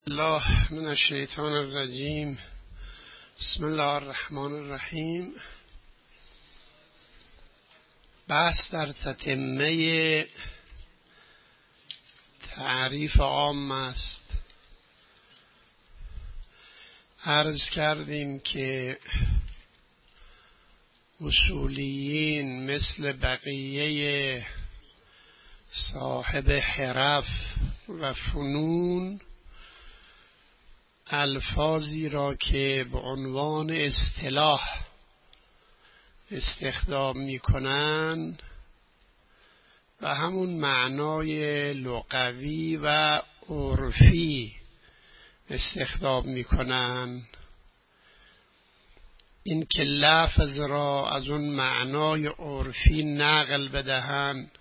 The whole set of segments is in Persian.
الله من الشیطان الرجیم. بسم الله الرحمن الرحیم. بحث در تتمه تعریف عام است. عرض کردیم که اصولیین مثل بقیه صاحب حرف و فنون الفاظی را که به عنوان اصطلاح استخدام می‌کنند و همون معنای لغوی و عرفی استخدام می‌کنند، این که لفظ را از اون معنای عرفی نقل بدهند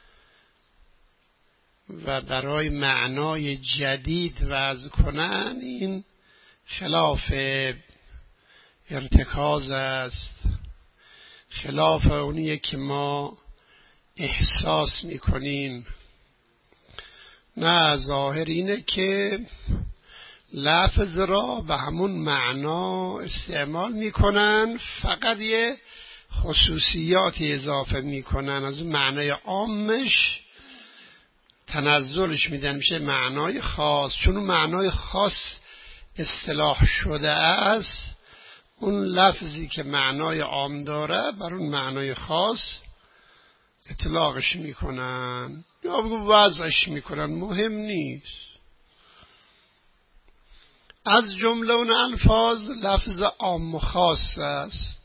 و برای معنای جدید وضع کنن، این خلاف ارتکاز است، خلاف اونیه که ما احساس میکنیم. نه، ظاهر اینه که لفظ را به همون معنا استعمال میکنن، فقط یه خصوصیاتی اضافه میکنن، از اون معنای عامش تنزلش میدن، میشه معنای خاص. چون اون معنای خاص اصطلاح شده است، اون لفظی که معنای عام داره بر اون معنای خاص اطلاقش میکنن یا وضعش میکنن، مهم نیست. از جمله اون الفاظ لفظ عام و خاص است.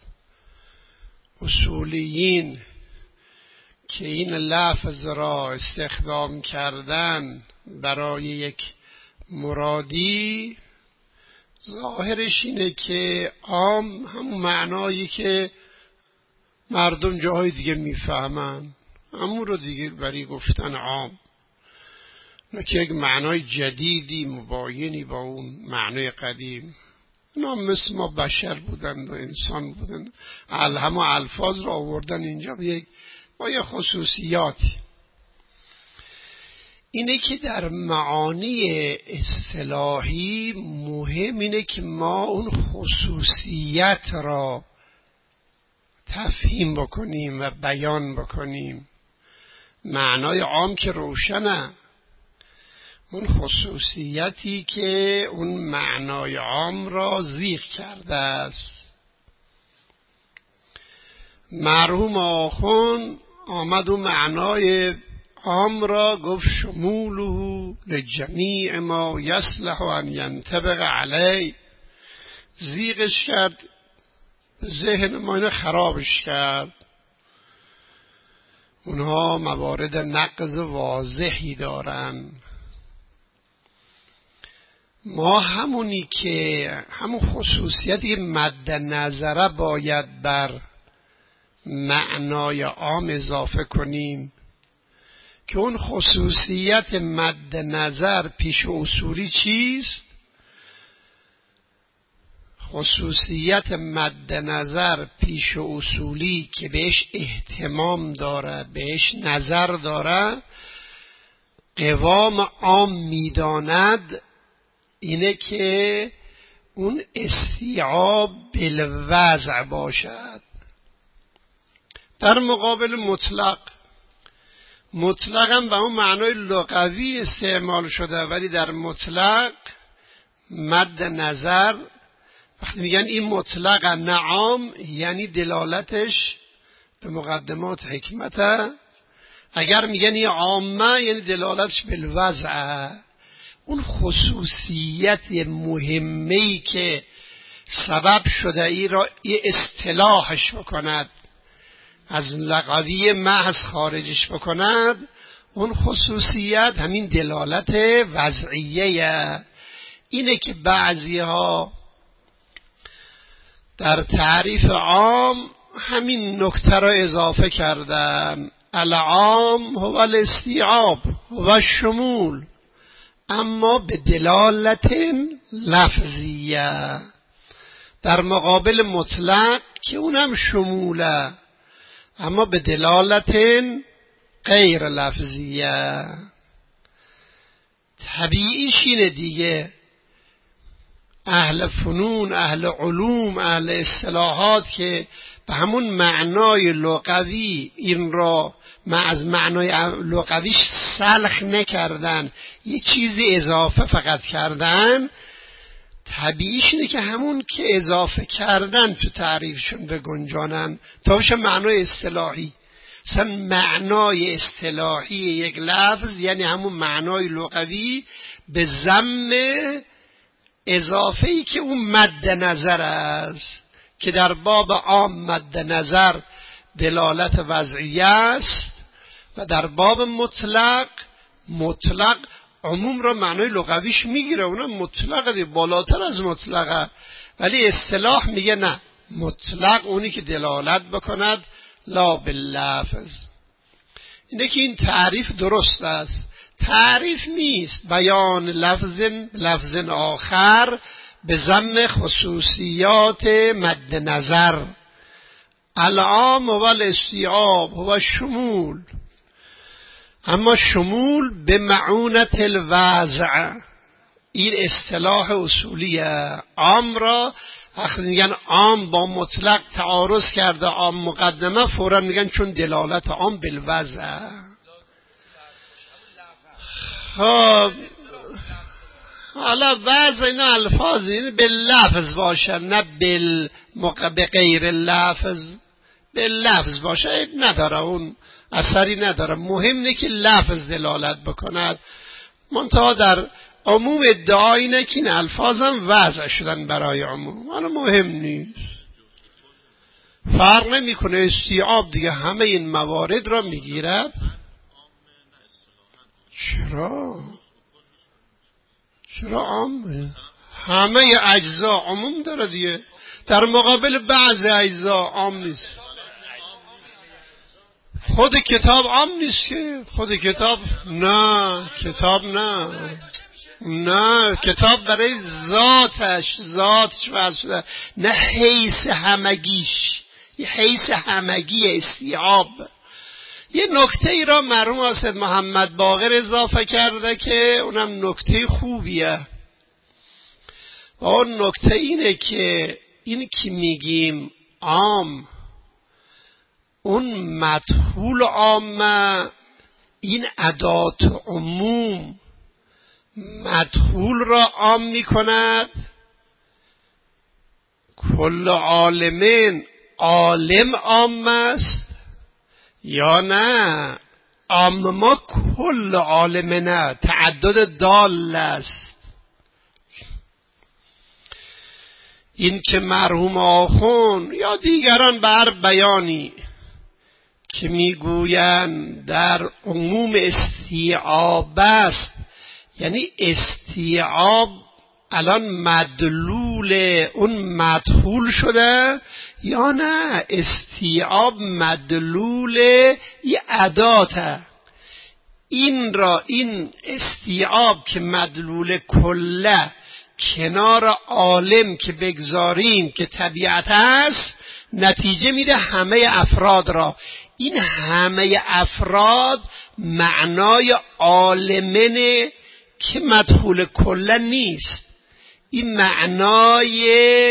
اصولیین که این لفظ را استخدام کردن برای یک مرادی، ظاهرش اینه که عام همون معنایی که مردم جاهای دیگه میفهمن، همون رو دیگه برای گفتن عام، نه که یک معنای جدیدی مباینی با اون معنای قدیم. اونا مثل ما بشر بودن و انسان بودن، همه الفاظ را آوردن اینجا با یه خصوصیاتی. اینه که در معانی اصطلاحی مهم اینه که ما اون خصوصیت را تفهیم بکنیم و بیان بکنیم. معنای عام که روشنه، اون خصوصیتی که اون معنای عام را زیغ کرده است. مرحوم آخوند آمد و معنای عام را گفت شموله لجمیع ما یصلح ان ینطبق علی، زیغش کرد، ذهن ما اینو خرابش کرد. اونها موارد نقض واضحی دارن. ما همون خصوصیتی مد نظره باید بر معنای عام اضافه کنیم که اون خصوصیت مد نظر پیش اصولی چیست؟ خصوصیت مد نظر پیش اصولی که بهش اهتمام داره، بهش نظر داره، قوام عام میداند، اینه که اون استیعاب بالوضع باشد. در مقابل مطلق هم به اون معنای لغوی استعمال شده، ولی در مطلق مد نظر وقتی میگن این مطلق نعام، یعنی دلالتش به مقدمات حکمته. اگر میگن این عامه، یعنی دلالتش بالوضع. اون خصوصیت مهمه‌ای که سبب شده ای را اصطلاحش بکند، از لغوی محض خارجش بکند، اون خصوصیت همین دلالت وضعیه. اینه که بعضی ها در تعریف عام همین نکته را اضافه کردن: العام هو الاستیعاب هو الشمول، اما به دلالت لفظیه، در مقابل مطلق که اونم شموله اما به دلالت غیر لفظیه. طبیعیش اینه دیگه، اهل فنون، اهل علوم، اهل اصطلاحات که به همون معنای لغوی این را از معنای لغویش سلخ نکردن، یه چیزی اضافه فقط کردن، طبیعیش اینه که همون که اضافه کردن تو تعریفشون بگنجانن تا بشه معنای اصطلاحی. مثلا معنای اصطلاحی یک لفظ یعنی همون معنای لغوی به ضم اضافه‌ای که اون مد نظر است، که در باب عام مد نظر دلالت وضعیه است و در باب مطلق عموم را معنای لغویش میگیره، اونم مطلقه، بالاتر از مطلقه، ولی اصطلاح میگه نه، مطلق اونی که دلالت بکند لا باللفظ. اینه که این تعریف درست است. تعریف نیست بیان لفظ آخر به ضم خصوصیات مد نظر. العام و الاستیعاب و شمول، اما شمول به معونت الوضع. این اصطلاح اصولیه. عام را وقتی میگن عام با مطلق تعارض کرده، عام مقدمه، فوراً میگن چون دلالت عام بالوضع. حالا وضع اینا الفاظ این باللفظ باشه، نه به غیر لفظ. باللفظ باشه عیب نداره، اون اثری نداره، مهم اینه که لفظ دلالت بکند. منتها در عموم ادعا اینه که این الفاظ هم وضع شدن برای عموم، حالا مهم نیست، فرق نمیکنه. استیعاب دیگه همه این موارد را میگیرد. چرا عام؟ همه اجزا عموم داره دیگه، در مقابل بعض اجزا عام نیست. خود کتاب عام نیست که، خود کتاب نه، کتاب برای ذاتش وضع شده، نه حیث همگیش، یه حیث همگی استیعاب. یه نکته ای را مرحوم استاد محمد باقر اضافه کرده که اونم نکته خوبیه، و اون نکته اینه که این که میگیم عام، اون مدخول عامه، این ادات عموم مدخول را عام میکند. کل عالمین، عالم عام است یا نه؟ عام ما کل عالم نه، تعدد دال است. این که مرحوم آخوند یا دیگران بر بیانی که میگویند در عموم استیعاب است، یعنی استیعاب الان مدلول اون مدخول شده یا نه؟ استیعاب مدلول یه اداته. این استیعاب که مدلول کله کنار عالم که بگذاریم که طبیعت است، نتیجه میده همه افراد را. این همه افراد معنای عالمنه که مدخول کله نیست، این معنای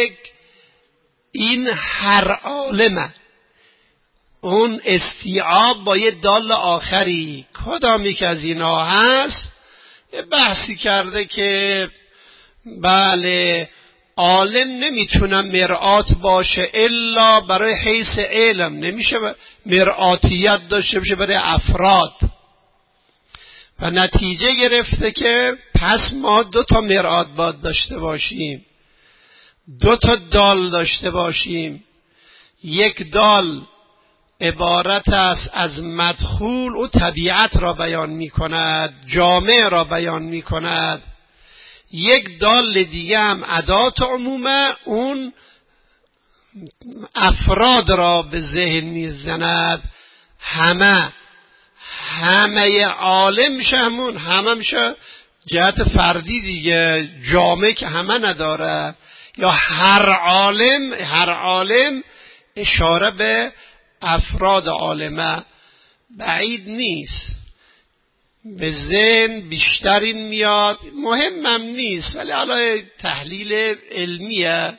این هر عالمه. اون استیعاب با یه دال آخری کدامی که از اینا هست، یه بحثی کرده که بله عالم نمیتونه مرآت باشه الا برای حیث علم، نمیشه مرآتیت داشته باشه برای افراد، و نتیجه گرفته که پس ما 2 مرآت باید داشته باشیم، 2 دال داشته باشیم. یک دال عبارت است از مدخول، او طبیعت را بیان می کند، جامع را بیان می کند. یک دال دیگه هم ادات عمومه، اون افراد را به ذهن می زند. همه عالم میشه همون، همه میشه جهت فردی دیگه، جامع که همه نداره. یا هر عالم اشاره به افراد عالمه، بعید نیست. به ذهن بیشتر این میاد، مهمم نیست ولی حالا تحلیل علمیه،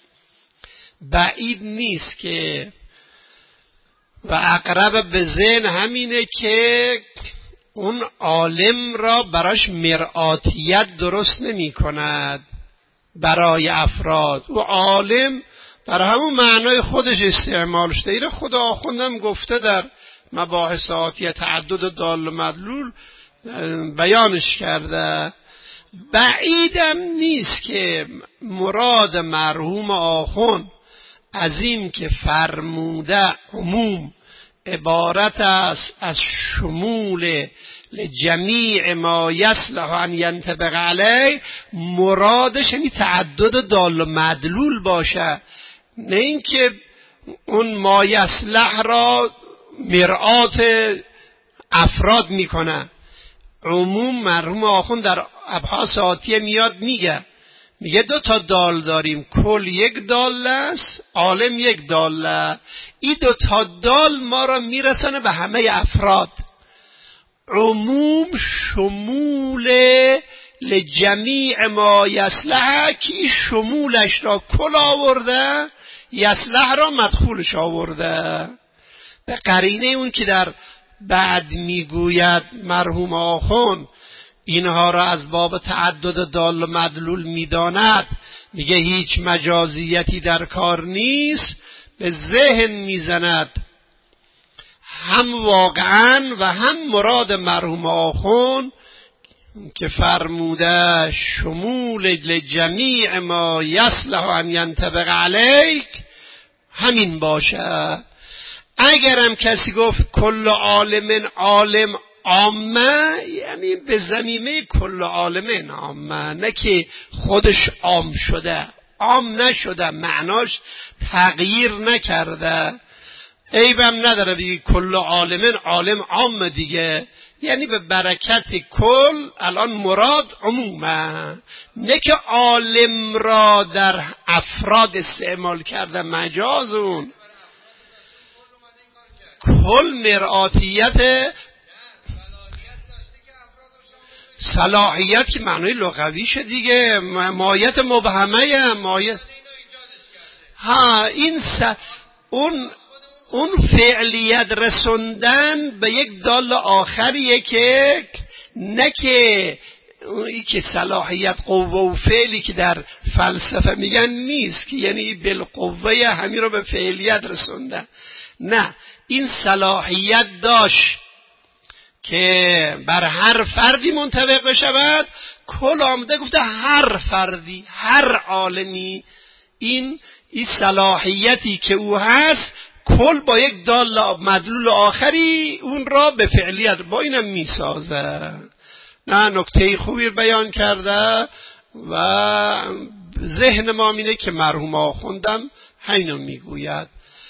بعید نیست که و اقرب به ذهن همینه که اون عالم را براش مرآتیت درست نمی کند برای افراد. او عالم برای همون معنای خودش استعمال شده. این خدا آخوندم گفته در مباحث آتیه تعدد دال و مدلول بیانش کرده. بعیدم نیست که مراد مرحوم آخوند از این که فرموده عموم عبارت است از شمول لجمیع ما یصلح ان ینطبق علیه، مرادش یعنی تعدد دال و مدلول باشه، نه اینکه اون ما یصلح را مرآت افراد میکنه. عموم مرحوم آخوند در ابحاث آتیه میاد میگه 2 تا دال داریم، کل 1 دال است، عالم 1 دال. این 2 تا دال ما را میرسانه به همه افراد. عموم شمول لجمیع ما یصلح، که شمولش را کل آورده، یصلح را مدخولش آورده. به قرینه اون که در بعد میگوید مرحوم آخوند اینها را از باب تعدد دال و مدلول میداند، میگه هیچ مجازیتی در کار نیست، به ذهن میزند هم واقعا و هم مراد مرحوم آخوند که فرموده شمول لجمیع ما یصلح ان ینطبق علیک همین باشه. اگرم کسی گفت کل عالم عالم عامه، یعنی به ضمیمه کل عالمین عامه، نه که خودش عام شده، عام نشده، معناش تغییر نکرده. عیبم نداره بگی کل عالمین عالم عام دیگه، یعنی به برکت کل الان مراد عمومه، نه که عالم را در افراد استعمال کرده مجاز. اون کل مرآتیت صلاحیت که معنی لغویشه دیگه، مایت مبهمه، مایت اون فعلیت رسوندن به یک دال آخریه که نه که این که صلاحیت قوه و فعلی که در فلسفه میگن نیست که یعنی بالقوه همین رو به فعلیت رسوندن، نه، این صلاحیت داشت که بر هر فردی منطبق بشود. کل آمده گفته هر فردی، هر عالمی، این صلاحیتی که او هست کل با یک دال مدلول آخری اون را به فعلیت با اینم میسازه. نه، نکته خوبی بیان کرده و ذهن ما اینه که مرحوم آخوندم همینو میگوید.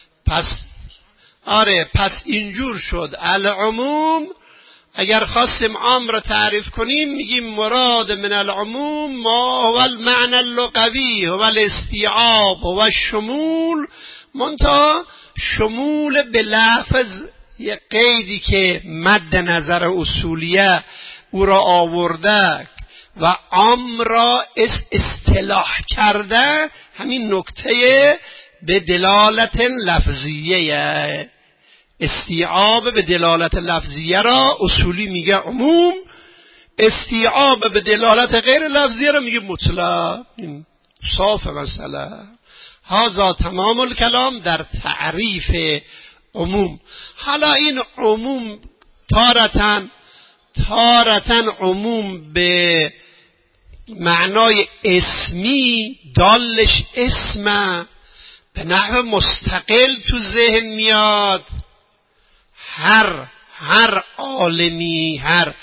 پس اینجور شد. العموم اگر خواستیم عام را تعریف کنیم میگیم مراد من العموم ما هو المعنى اللغوی، هو الاستیعاب، هو الشمول، منتها شمول به لفظ، یک قیدی که مد نظر اصولیه او را آورده و عام را اصطلاح کرده، همین نکته به دلالت لفظیه. استیعاب به دلالت لفظیه را اصولی میگه عموم، استیعاب به دلالت غیر لفظیه را میگه مطلق. این صاف مسئله. هذا تمام الکلام در تعریف عموم. حالا این عموم تارتن عموم به معنای اسمی، دالش اسمه، به نحو مستقل تو ذهن میاد. هر عالمی، هر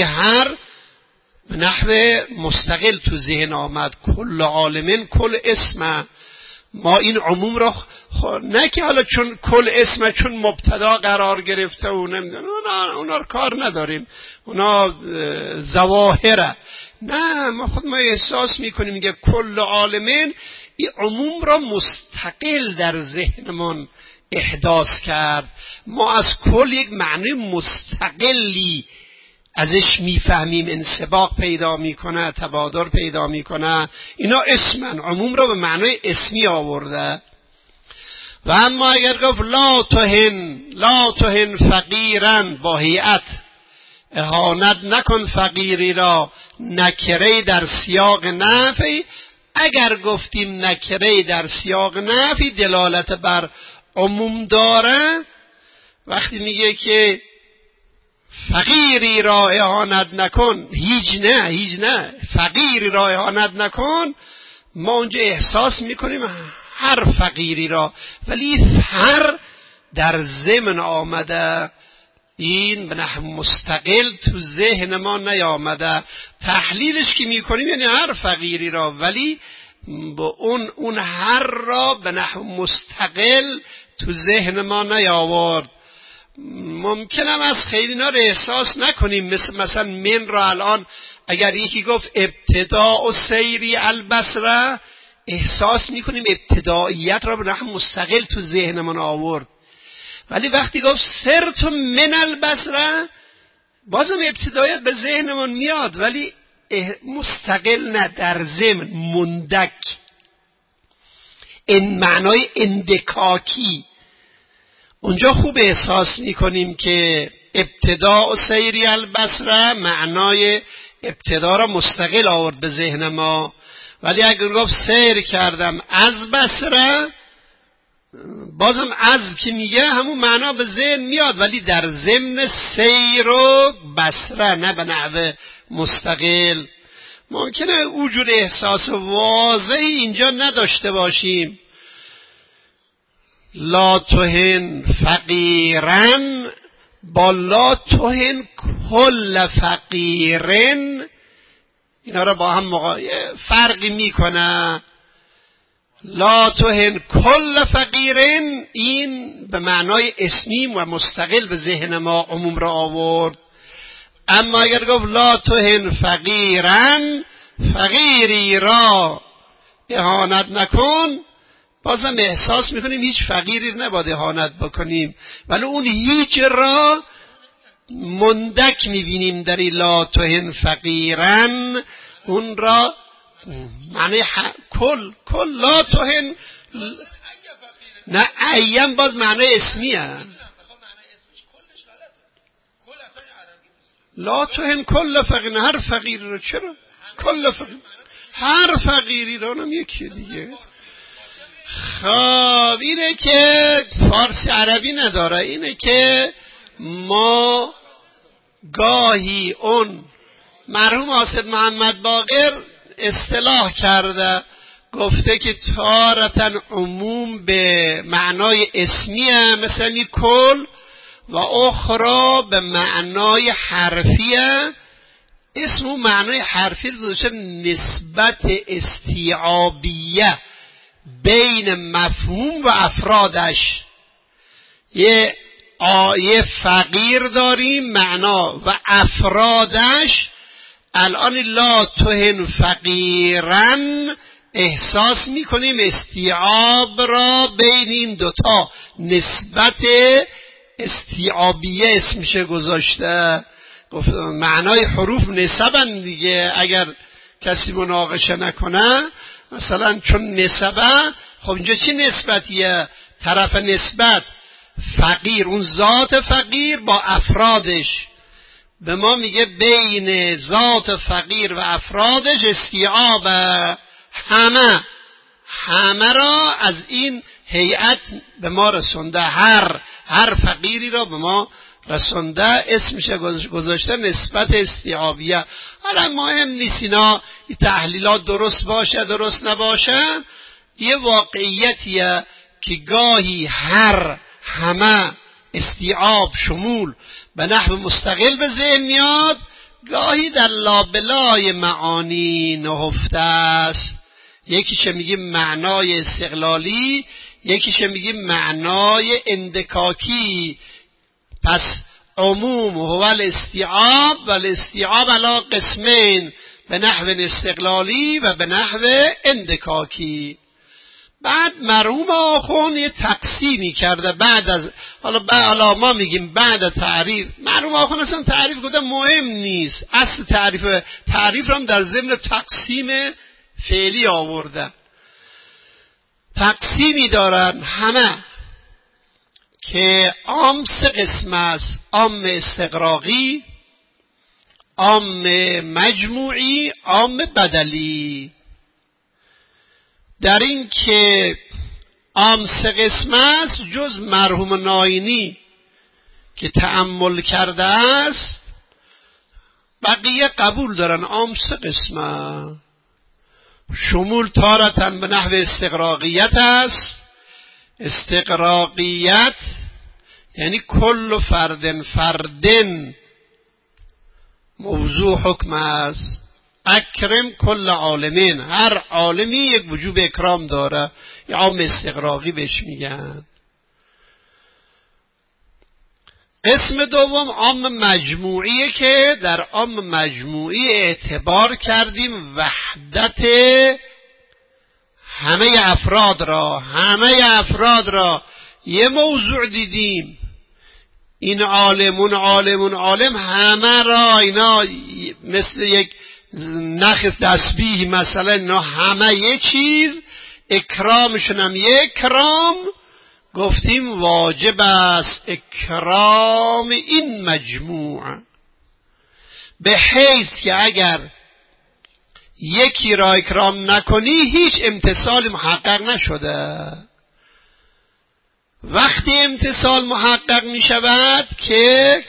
به نحو مستقل تو ذهن آمد. کل عالمین کل اسمه. ما این عموم را نه که حالا چون کل اسمه چون مبتدا قرار گرفته و نمیدونم اونا رو کار نداریم، اونا ظواهره. نه، ما احساس میکنیم میگه کل عالمین، این عموم را مستقل در ذهنمون احداث کرد. ما از کل یک معنی مستقلی ازش میفهمیم انسباق پیدا میکنه، تبادر پیدا میکنه، اینا اسمن، عموم رو به معنای اسمی آورده. و اما اگر گفت لا تهن فقیرن، با هیئت اهانت نکن فقیری را، نکره در سیاق نفی. اگر گفتیم نکره در سیاق نفی دلالت بر عموم داره، وقتی میگه که فقیری را اهانت نکن، هیچ نه فقیری را اهانت نکن، ما اونجا احساس میکنیم هر فقیری را، ولی هر در ضمن آمده، این به نحو مستقل تو ذهن ما نیامده. تحلیلش که میکنیم یعنی هر فقیری را، ولی با اون هر را به نحو مستقل تو ذهن ما نیاورد. ممکنم از خیلی اینا رو احساس نکنیم، مثلا من را الان اگر یکی گفت ابتداء و سیری البصره، احساس میکنیم ابتداییت را به نحو مستقل تو ذهنمون آورد. ولی وقتی گفت سرت من البصره، بازم ابتداییت به ذهنمون میاد، ولی مستقل نه، در ضمن مندک، این معنای اندکاکی. اونجا خوب احساس میکنیم که ابتداء و سیری البصره معنای ابتدا را مستقل آورد به ذهن ما. ولی اگر گفت سیر کردم از بصره، بازم از که میگه همون معنا به ذهن میاد، ولی در ضمن سیر و بصره، نه به نحو مستقل. ممکنه وجود احساس واضحی اینجا نداشته باشیم. لا تهن فقیرن با لا تهن کل فقیرن، اینا را با هم فرقی میکنه. لا تهن کل فقیرن این به معنای اسمی و مستقل به ذهن ما عموم را آورد. اما اگر گفت لا تهن فقیرن، فقیری را اهانت نکن، بازم احساس میکنیم هیچ فقیری نباید اهانت بکنیم، ولی اون هیچ را مندک میبینیم در لا تهن فقیرن، اون را معنی کل لا تهن، نه ایم باز معنی اسمیه. لا تهن کل فقیر، هر فقیری رو، چرا کل فقیر؟ هر فقیری رو، اونم یکی دیگه. خب اینه که فارسی عربی نداره، اینه که ما گاهی اون مرحوم حاسد محمد باقر اصطلاح کرده، گفته که تارتن عموم به معنای اسمیه مثل کل، و اخرى به معنای حرفیه. اسم و معنای حرفی رو نسبت استیعابیه بین مفهوم و افرادش. یه فقیر داریم معنا و افرادش. الان لا تهن فقیرن احساس میکنیم استیعاب را بین این دوتا، نسبت استیعابیه اسمش گذاشته. معنای حروف نسبن دیگه، اگر کسی مناقشه نکنه. مثلا چون نسبه، خب اینجا چی نسبتیه؟ طرف نسبت فقیر، اون ذات فقیر با افرادش، به ما میگه بین ذات فقیر و افرادش استیعاب همه را از این هیئت به ما رسونده، هر فقیری را به ما رسونده، اسمش گذاشته نسبت استیعابیه. حالا مهم نیست اینا تحلیلات درست باشه درست نباشه، یه واقعیتیه که گاهی همه استیعاب شمول به نحو مستقل به ذهن میاد، گاهی در لابلای معانی نهفته است. یکیش میگیم معنای استقلالی، یکیش میگیم معنای اندکاکی. پس عموم هو الاستیعاب و الاستیعاب علی قسمین، به نحو استقلالی و به نحو اندکاکی. بعد مرحوم آخوند یه تقسیمی کرده بعد از حالا ما میگیم بعد تعریف. مرحوم آخوند اصلا تعریف گفته مهم نیست، اصل تعریف رو هم در ضمن تقسیم فعلی آورده. تقسیمی دارن همه که عام سه قسم است: عام استغراقی، عام مجموعی، عام بدلی. در این که عام سه قسم است جز مرحوم ناینی که تأمل کرده است بقیه قبول دارن عام سه قسمه. شمول تارتن به نحو استغراقیت است. استغراقیت یعنی کل فردن موضوع حکم است. اکرم کل عالمین، هر عالمی یک وجوب اکرام داره، یا عام استغراقی بهش میگن. قسم دوم عام مجموعیه که در عام مجموعی اعتبار کردیم وحدت همه افراد را یه موضوع دیدیم، این عالم اون عالم اون عالم همه را اینا مثل یک نخ تسبیح مثلا، اینا همه یه چیز، اکرامشون هم یه اکرام. گفتیم واجب است اکرام این مجموعه، به حیث که اگر یکی را اکرام نکنی هیچ امتثال محقق نشده. وقتی امتثال محقق می شود که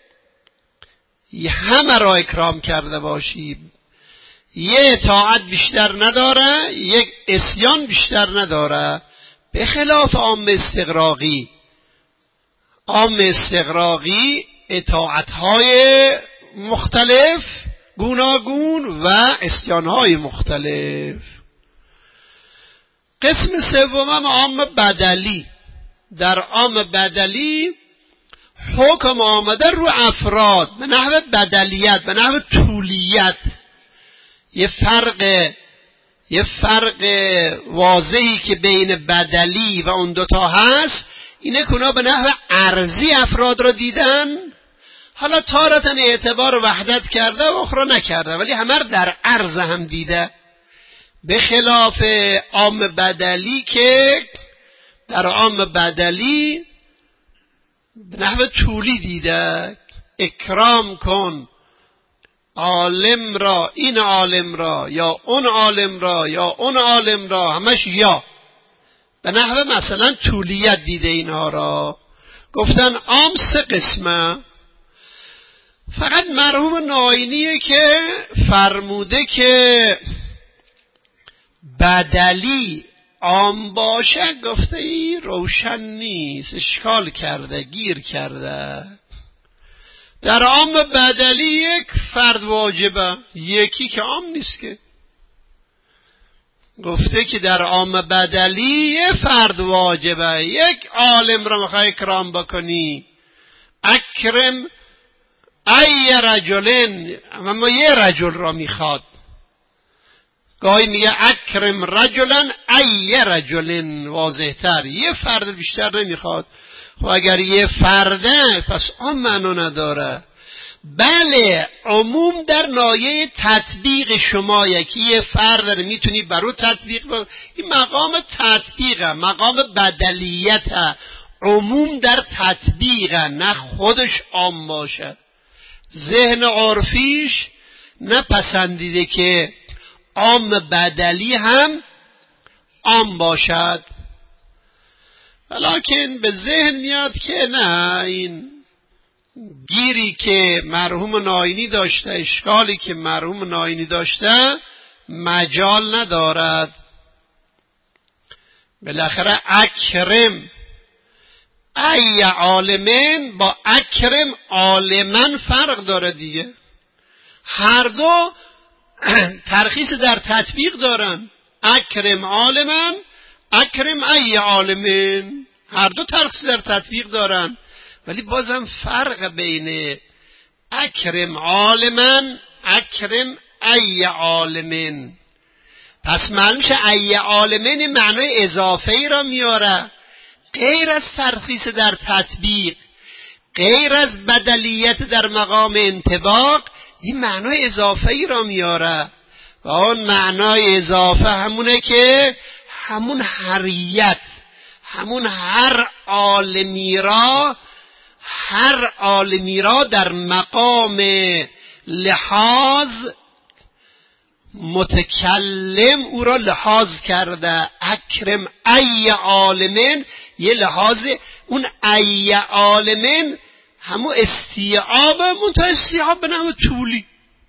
همه را اکرام کرده باشی، یه اطاعت بیشتر نداره، یک عصیان بیشتر نداره، به خلاف عام استغراقی. عام استغراقی اطاعت‌های مختلف گوناگون و عصیان‌های مختلف. قسم سوم عام بدلی. در عام بدلی حکم آمده رو افراد به نحو بدلیت، به نحو طولیت. یه فرق واضحی که بین بدلی و اون دوتا هست اینه که اونا به نحو عرضی افراد را دیدن، حالا تارتن اعتبار وحدت کرده و اخرى نکرده، ولی همه در عرض هم دیده. به خلاف عام بدلی که در عام بدلی به نحو طولی دیده، اکرام کن عالم را، این عالم را یا اون عالم را یا اون عالم را، همش یا به نحو مثلا طولیت دیده اینها را. گفتن عام سه قسمه. فقط مرحوم ناینیه که فرموده که بدلی عام باشه، گفته ای روشن نیست، اشکال کرده، گیر کرده. در عام بدلی یک فرد واجبه، یکی که عام نیست که. گفته که در عام بدلی یک فرد واجبه، یک عالم را میخوای اکرام بکنی، اکرم ای رجلن، اما یه رجل را میخواد. گاهی میگه اکرم رجلن ای رجلن، واضح تر، یه فرد بیشتر نمیخواد. خب اگر یه فرده پس عام معنا نداره. بله عموم در نایه تطبیق شما، یکی یه فرد رو میتونی برو تطبیق این مقام تطبیقه، مقام بدلیته، عموم در تطبیقه، نه خودش عام باشه. ذهن عرفیش نپسندیده که عام بدلی هم عام باشد، ولیکن به ذهن میاد که نه، این گیری که مرحوم ناینی داشته، اشکالی که مرحوم ناینی داشته مجال ندارد. بالاخره اکرم ای عالمین با اکرم عالمن فرق داره دیگه. هر دو ترخیص در تطبیق دارن، اکرم عالمن، اکرم ای عالمین، هر دو ترخیص در تطبیق دارن، ولی بازم فرق بین اکرم عالمن، اکرم ای عالمین. پس معلوم شه ای عالمین معنای اضافه ای را میاره، غیر از ترخیص در تطبیق، غیر از بدلیت در مقام انطباق، این معنای اضافه ای را میاره. و اون معنای اضافه همونه که همون حریت، همون هر عالمی را در مقام لحاظ متکلم او را لحاظ کرده. اکرم ای عالمین، یه لحاظ اون ای عالمین همون استیعاب، منتها استیعاب به نام طولی،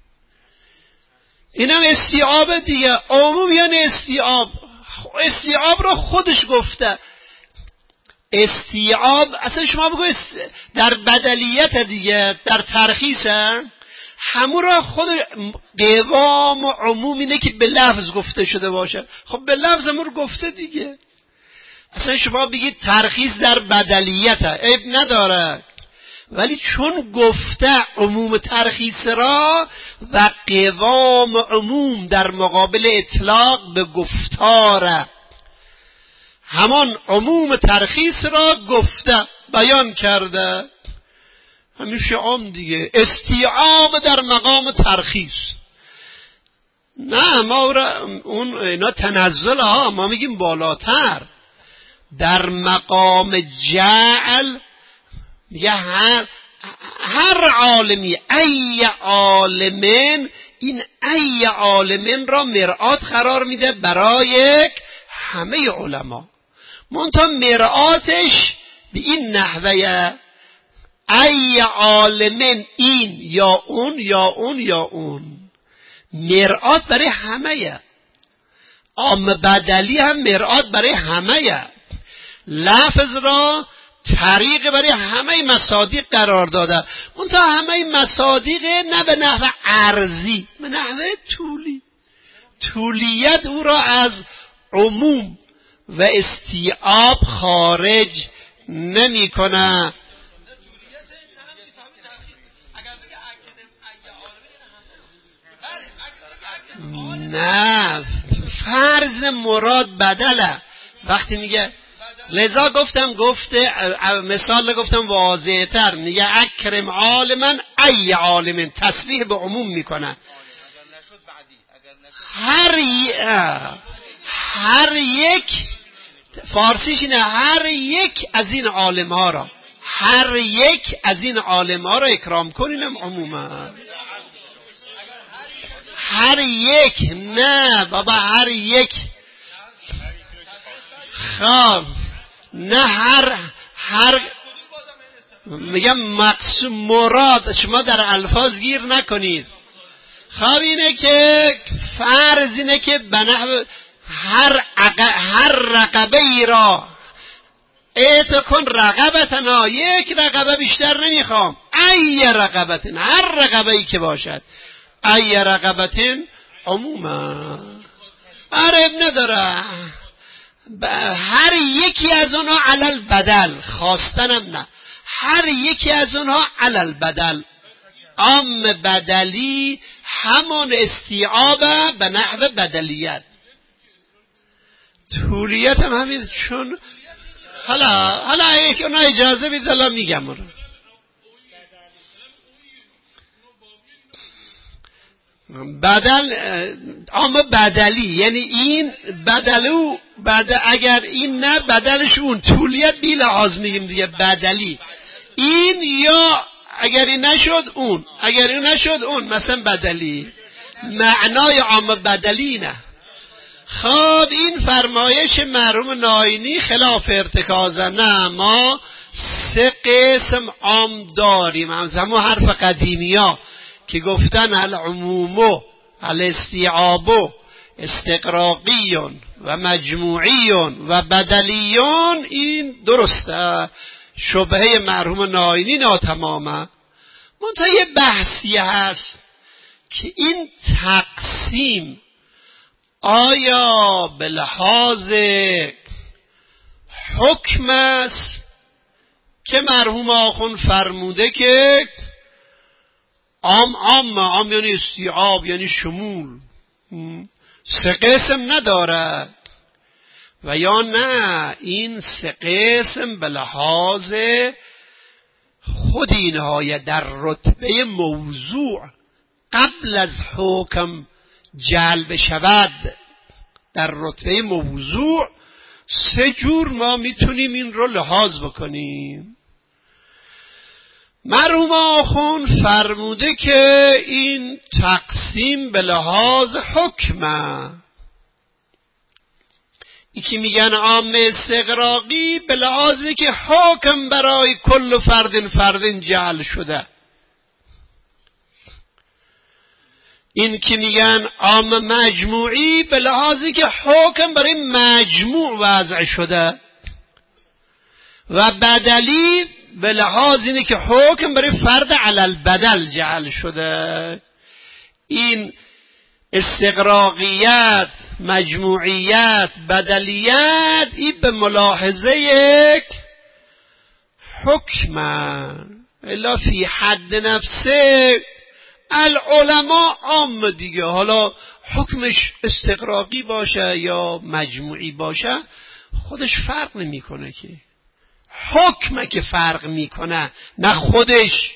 اینم استیعاب دیگه. عموم یعنی استیعاب را خودش گفته. استیعاب اصلا شما بگو در بدلیت دیگه، در ترخیص همون را خود قوام و عموم اینه که به لفظ گفته شده باشه. خب به لفظ همون رو گفته دیگه. اصلا شما بگید ترخیص در بدلیت عیب نداره، ولی چون گفته عموم ترخیص را و قوام عموم در مقابل اطلاق به گفتاره، همان عموم ترخیص را گفته بیان کرده، همیشه عام دیگه. استیعاب در مقام ترخیص نه، ما اینا تنزل ها، ما میگیم بالاتر. در مقام جعل میگه هر عالمی، ای عالمین، این ای عالمین را مرآت قرار میده برای همه علما. منتها مرآتش به این نحوه ای عالمین، این یا اون یا اون یا اون، مرآت برای همه. عام بدلی هم مرآت برای همه. لفظ را طریق برای همه مصادیق قرار داده، منتها همه مصادیق نه به نحو عرضی، به نحو طولی. طولیت او را از عموم و استیعاب خارج نمی کنه. نه، فرض مراد بدله. وقتی میگه، لذا گفته مثال گفتم واضح تر، میگه اکرم عالمن ای عالمن، تصریح به عموم میکنه. هر یک، فارسیش اینه، هر یک از این عالم ها را، هر یک از این عالم ها را اکرام کنینم عموما. هر یک، نه بابا، هر یک. خب نه، هر میگم مقصود مراد، شما در الفاظ گیر نکنید. خب اینه که فرض اینه که به نحو هر رقبه ای را اعطا کن رقبتنا، یک رقبه بیشتر نمیخوام، ای رقبتن، هر رقبه ای که باشد، ای رقبتن عموما، عرب نداره. هر یکی از اونها علل بدل، خواستنم نه، هر یکی از اونها علل بدل. عام بدلی همون استیعاب به نحو بدلیت. طولیت هم همین. چون حالا اونا اجازه بید الان میگم رو. بدل عام بدلی یعنی این بدلو اگر این نه بدلش اون، طولیت بی لحاظ میگیم دیگه بدلی این، یا اگر این نشد اون، اگر این نشد اون، مثلا بدلی. معنای عام بدلی نه. خب این فرمایش مرحوم ناینی خلاف ارتکازه. نه، ما 3 قسم عام داریم، همون حرف قدیمی ها که گفتن العموم الاستیعاب استقراقیون و مجموعیون و بدلیون. این درسته، شبهه مرحوم ناینی ناتمامه. منتها یه بحثی هست که این تقسیم آیا به لحاظ حکم است که مرحوم آخوند فرموده که عام یعنی استیعاب یعنی شمول، 3 قسم ندارد و یا نه این 3 قسم به لحاظ خود اینها در رتبه موضوع قبل از حکم جلب شود، در رتبه موضوع 3 جور ما میتونیم این رو لحاظ بکنیم. مرحوم آخوند فرموده که این تقسیم به لحاظ حکمه. این که میگن عام استغراقی به لحاظی که حکم برای کل فرد جعل شده. این که میگن عام مجموعی به لحاظی که حکم برای مجموع وضع شده و بدلی به لحاظ اینه که حکم برای فرد علی البدل جعل شده. این استغراقیت، مجموعیت، بدلیت، این به ملاحظه یک حکمه. الا فی حد نفسه العلماء عام دیگه، حالا حکمش استغراقی باشه یا مجموعی باشه خودش فرق نمیکنه، که حکمه که فرق میکنه نه خودش.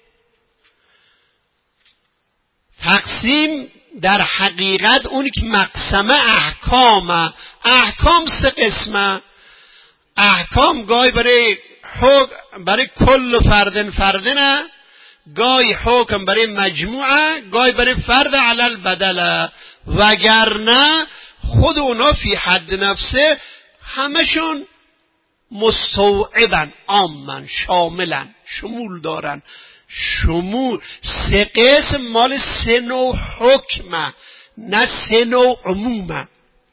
تقسیم در حقیقت اون که مقسمه احکامه. احکام 3 قسمه. احکام گاهی برای کل فردن، گاهی حکم برای مجموعه، گاهی برای فرد علی البدل، وگرنه خود اونا فی حد نفسه همشون مستوعبن، عامن، شاملن، شمول دارن. 3 قسم مال 3 نوع حکمه، نه 3 نوع عمومه.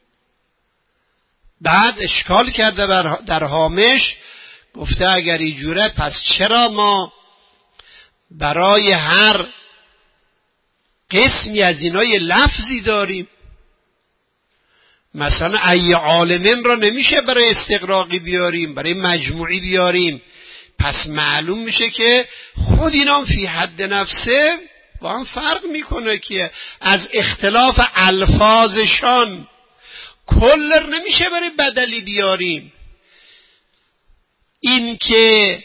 بعد اشکال کرده در هامش، گفته اگر اینجوره پس چرا ما برای هر قسمی از اینا یه لفظی داریم؟ مثلا ای عالمین را نمیشه برای استغراقی بیاریم، برای مجموعی بیاریم. پس معلوم میشه که خود اینا فی حد نفسه با هم فرق میکنه، که از اختلاف الفاظشان کلر نمیشه برای بدلی بیاریم. این که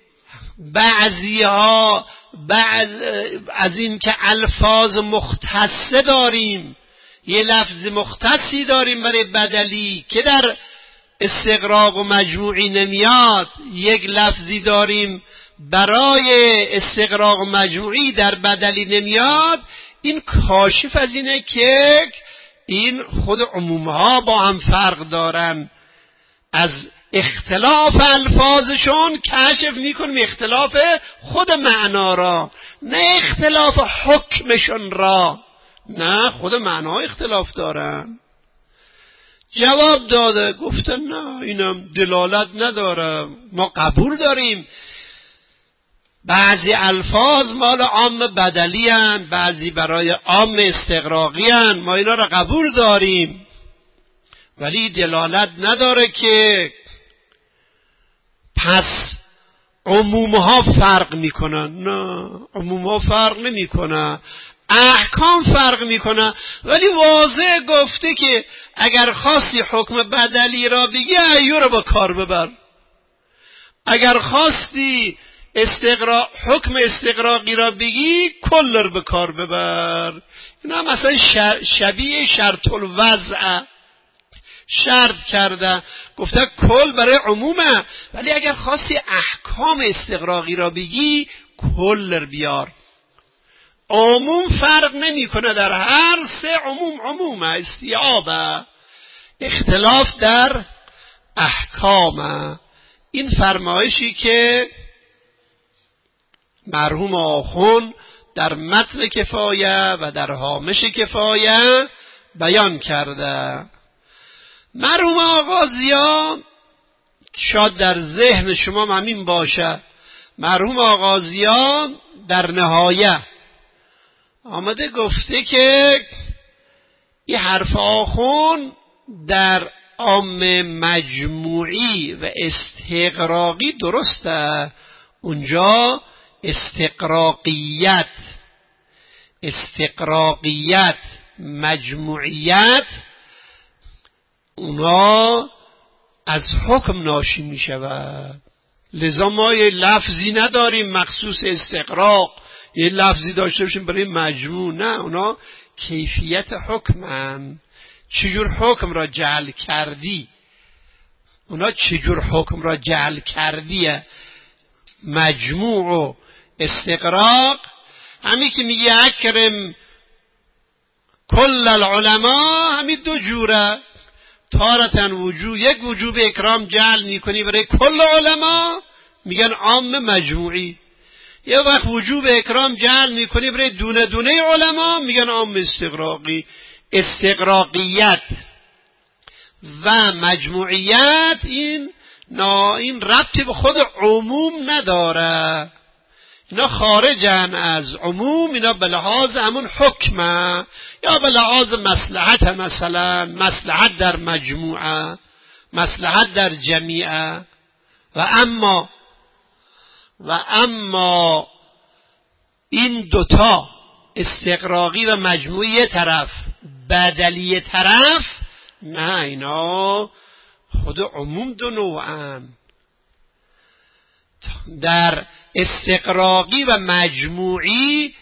بعضیها از این که الفاظ مختصه داریم، یه لفظ مختصی داریم برای بدلی که در استغراق و مجموعی نمیاد، یک لفظی داریم برای استغراق و مجموعی در بدلی نمیاد، این کاشف از اینه که این خود عمومها با هم فرق دارن. از اختلاف الفاظشون کشف میکنیم اختلاف خود معنا را، نه اختلاف حکمشون را. نه، خود معنا اختلاف دارن. جواب داده، گفتن نه اینم دلالت نداره، ما قبول داریم بعضی الفاظ مال عام بدلی هن، بعضی برای عام استغراقی هن، ما اینا را قبول داریم، ولی دلالت نداره که پس عمومها فرق میکنن. نه، عمومها فرق نمیکنن، احکام فرق میکنه. ولی واضح گفته که اگر خواستی حکم بدلی را بگی ایو را با کار ببر، اگر خواستی حکم استغراقی را بگی کل را به کار ببر. اینا مثلا شبیه شرط الوضع شرط کرده، گفته کل برای عمومه، ولی اگر خواستی احکام استغراقی را بگی کل بیار. عموم فرق نمیکنه، در هر 3 عمومه، استیعابه، اختلاف در احکامه. این فرمایشی که مرحوم آخوند در متن کفایه و در هامش کفایه بیان کرده. مرحوم آغازی‌ها شاید در ذهن شما همین باشه، مرحوم آغازی‌ها در نهایه آمده گفته که این حرف آخوند در عام مجموعی و استغراقی درسته، اونجا استغراقیت مجموعیت اونا از حکم ناشی می شود. لذا ما یه لفظی نداریم مخصوص استقراق، یه لفظی داشته باشیم برای مجموع. نه، اونا کیفیت حکمن. چجور حکم را جعل کردی، اونا چجور حکم را جعل کردیه. مجموع و استقراق همین که میگه اکرم کل العلماء، همین دو جوره. تارتن یک وجوب اکرام جعل میکنی برای کل علما، میگن عام مجموعی. یه وقت وجوب اکرام جعل میکنی برای دونه دونه علما، میگن عام استقراقی. استقراقیت و مجموعیت این ربطی به خود عموم نداره. اینا خارجن از عموم، اینا به لحاظ همون حکمه یا به لحاظ مصلحت، مثلا مصلحت در مجموعه، مصلحت در جمیعه. و اما این دوتا استقراقی و مجموعی طرف، بدلی طرف، نه، اینا خود عموم دو نوعن. در استقراقی و مجموعی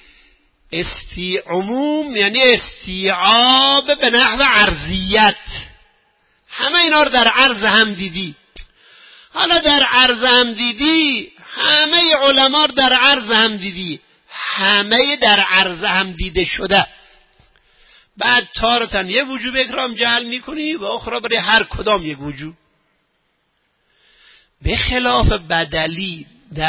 عموم یعنی استیعاب به نحو عرضیت. همه اینا رو در عرض هم دیدی. حالا در عرض هم دیدی، همه علما رو در عرض هم دیدی، همه در عرض هم دیده شده. بعد تارتن یه وجوب اکرام جعل میکنی و اخرى برای هر کدام یک وجوب. به خلاف بدلی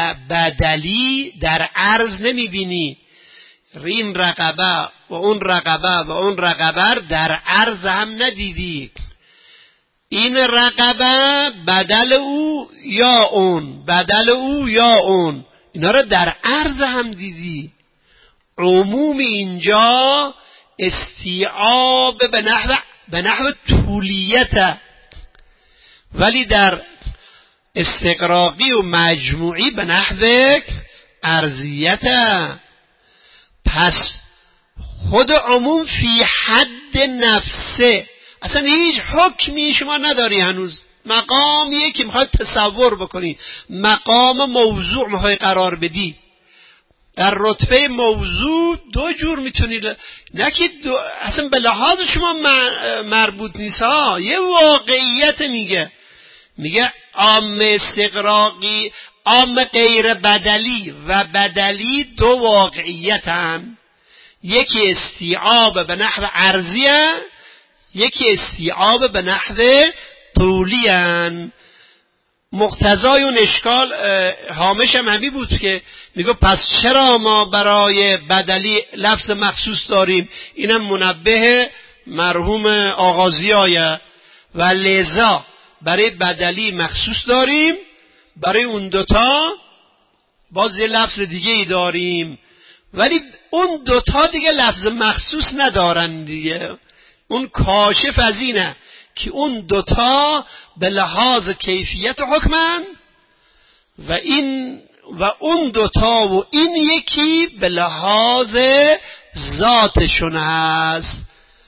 در عرض نمیبینی. این رقبه و اون رقبه و اون رقبه در عرض هم ندیدی. این رقبه بدل او یا اون، بدل او یا اون، اینا رو در عرض هم دیدی. عموم اینجا استیعاب به نحو طولیت، ولی در استقراقی و مجموعی به نحو عرضیت. پس خود عموم فی حد نفسه، اصلا هیچ حکمی شما نداری هنوز. مقامیه که میخواد تصور بکنی، مقام موضوع میخوای قرار بدی. در رتبه موضوع دو جور میتونی، نه که اصلا به لحاظ شما مربوط نیست ها. یه واقعیت میگه عام استقراقی، عام غیر بدلی و بدلی دو واقعیتن. یکی استیعاب به نحو عرضیه، یکی استیعاب به نحو طولیه. مقتضای اون اشکال هامش هم همین بود که میگه پس چرا ما برای بدلی لفظ مخصوص داریم؟ اینم منبه مرحوم آغازیایه. و لذا برای بدلی مخصوص داریم، برای اون دوتا باز یه لفظ دیگه ای داریم، ولی اون دوتا دیگه لفظ مخصوص ندارن دیگه. اون کاشف از اینه که اون دوتا به لحاظ کیفیت حکمن و اون دوتا و این یکی به لحاظ ذاتشون هست.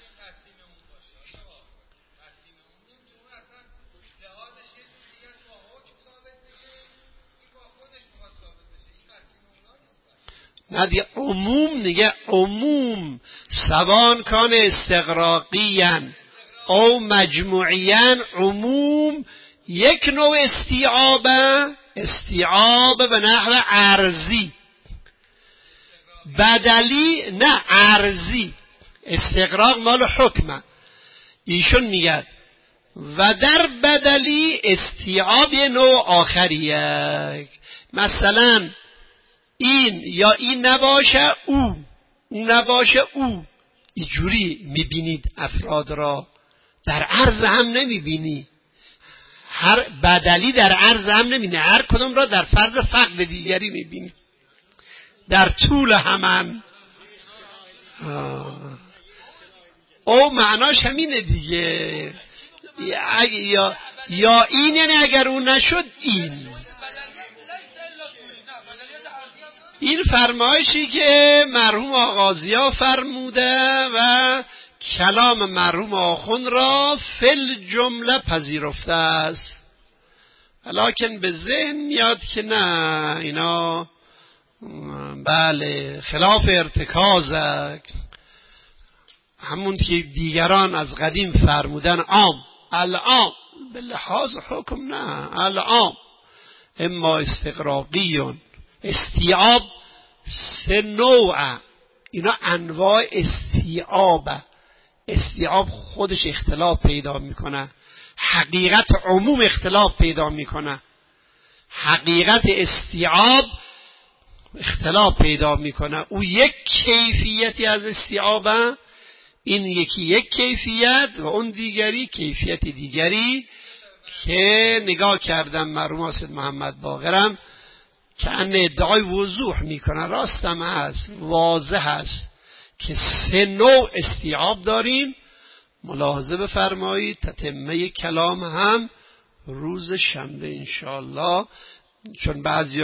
نه دیگه عموم دیگه، عموم سوان کان استقراقیان او مجموعیان، عموم یک نوع استیعاب به نحو عرضی. بدلی نه، عرضی. استقراق مال حکمه. ایشون میگه و در بدلی استیعاب یه نوع آخریه. مثلا این یا این نباشه او، اون نباشه او. اینجوری میبینید افراد را، در عرض هم نمیبینی. هر بدلی در عرض هم نمیبینی، هر کدوم را در فرض فقد دیگری میبینی، در طول همان. او معناش همینه دیگه. یا این یعنی اگر اون نشد این فرمایشی که مرحوم آغازیا فرموده و کلام مرحوم آخوند را فل جمله پذیرفته است. ولیکن به ذهن میاد که نه، اینا بله خلاف ارتکاز، همون که دیگران از قدیم فرمودن عام، العام به لحاظ حکم نه، العام اما استقراقیون. استیعاب 3 نوع، اینا انواع استیعابه. استیعاب خودش اختلاف پیدا میکنه، حقیقت عموم اختلاف پیدا میکنه. حقیقت استیعاب اختلاف پیدا میکنه. او یک کیفیتی از استیعابه، این یکی یک کیفیت و اون دیگری کیفیت دیگری که نگاه کردم مرحوم سید محمد باقرم که ان ادعای وضوح میکنه، راستم هست، واضح هست که 3 نوع استیعاب داریم. ملاحظه بفرمایید تتمه کلام هم روز شنبه انشاءالله، چون بعضی